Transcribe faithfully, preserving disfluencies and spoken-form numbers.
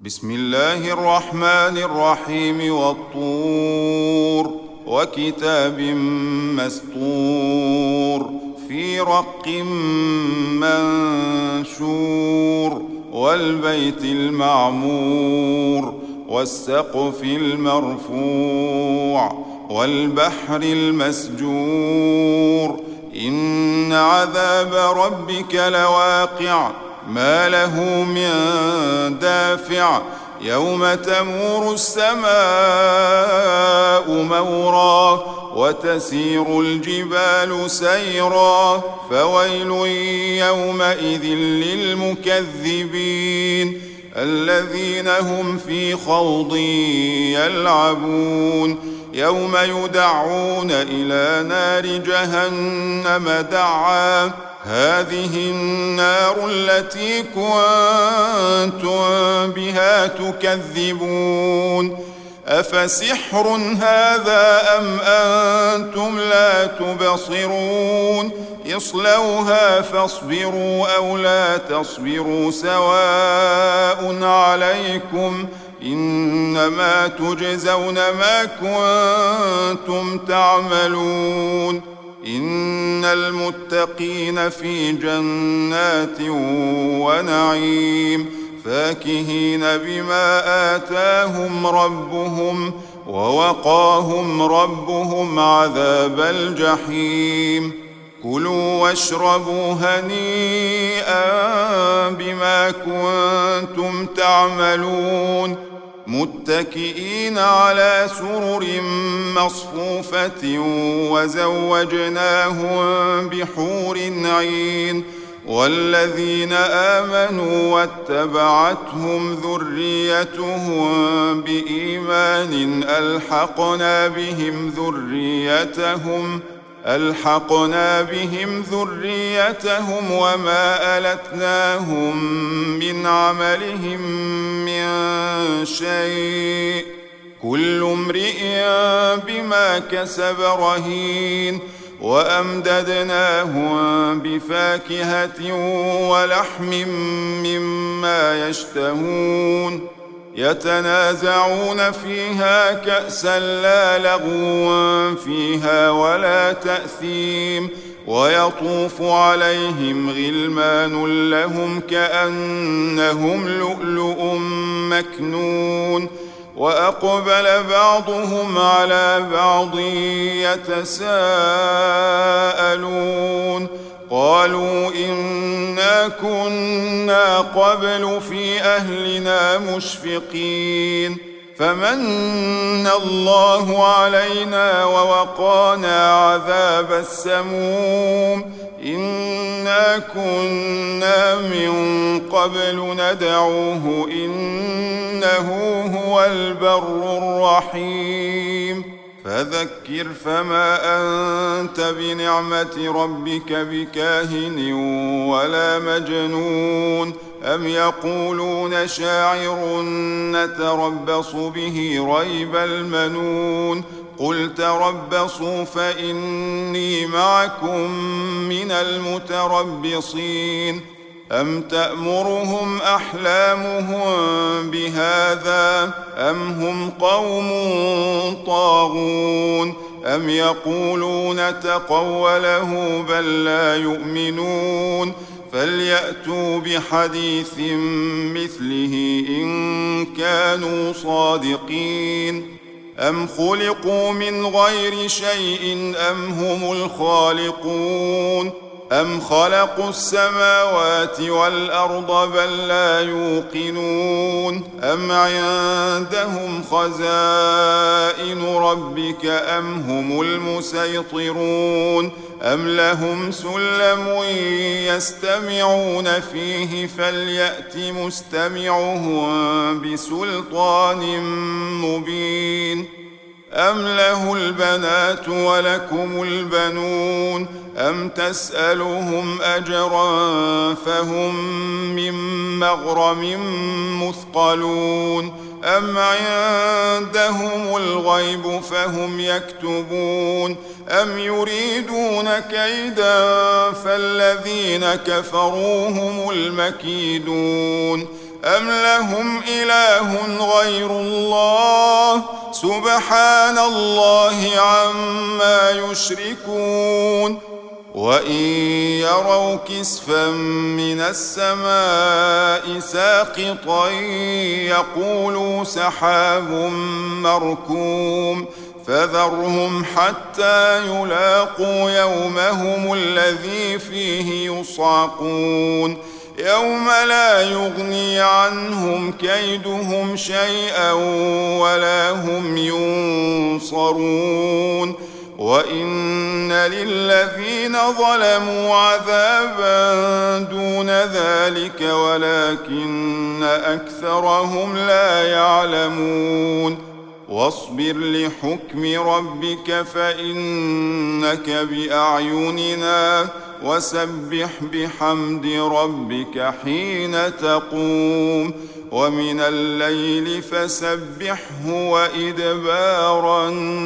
بسم الله الرحمن الرحيم والطور وكتاب مسطور في رق منشور والبيت المعمور والسقف المرفوع والبحر المسجور إن عذاب ربك لواقع ما له من دافع يوم تمور السماء مورا وتسير الجبال سيرا فويل يومئذ للمكذبين الذين هم في خوض يلعبون يوم يدعون إلى نار جهنم دعا هذه النار التي كنتم بها تكذبون أفسحر هذا أم أنتم لا تبصرون اصلوها فاصبروا أو لا تصبروا سواء عليكم إنما تجزون ما كنتم تعملون إن المتقين في جنات ونعيم فاكهين بما آتاهم ربهم ووقاهم ربهم عذاب الجحيم كلوا واشربوا هنيئا بما كنتم تعملون متكئين على سرر مصفوفة وزوجناهم بحور عين والذين آمنوا واتبعتهم ذريتهم بإيمان ألحقنا بهم ذريتهم ألحقنا بهم ذريتهم وما ألتناهم من عملهم من شيء كل امرئ بما كسب رهين وأمددناهم بفاكهة ولحم مما يشتهون يتنازعون فيها كأسا لا لغو فيها ولا تأثيم ويطوف عليهم غلمان لهم كأنهم لؤلؤ مكنون وأقبل بعضهم على بعض يتساءلون قالوا إنا كنا قبل في أهلنا مشفقين فمن الله علينا ووقانا عذاب السموم إنا كنا من قبل ندعوه إنه هو البر الرحيم فذكر فما أنت بنعمة ربك بكاهن ولا مجنون أم يقولون شاعر نتربص به ريب المنون قل تربصوا فإني معكم من المتربصين أم تأمرهم أحلامهم بهذا أم هم قوم طاغون أم يقولون تقوله بل لا يؤمنون فليأتوا بحديث مثله إن كانوا صادقين أم خلقوا من غير شيء أم هم الخالقون أم خلقوا السماوات والأرض بل لا يوقنون أم عندهم خزائن ربك أم هم المسيطرون أم لهم سلم يستمعون فيه فليأت مستمعهم بسلطان مبين أم له البنات ولكم البنون أم تسألهم أجرا فهم من مغرم مثقلون أم عندهم الغيب فهم يكتبون أم يريدون كيدا فالذين كفروا هم المكيدون أم لهم إله غير الله سبحان الله عما يشركون وإن يروا كسفا من السماء ساقطا يقولوا سحاب مركوم فذرهم حتى يلاقوا يومهم الذي فيه يصعقون يوم لا يغني عنهم كيدهم شيئا ولا هم ينصرون وإن للذين ظلموا عذابا دون ذلك ولكن أكثرهم لا يعلمون واصبر لحكم ربك فإنك بأعيننا وسبح بحمد ربك حين تقوم ومن الليل فسبحه وإدبار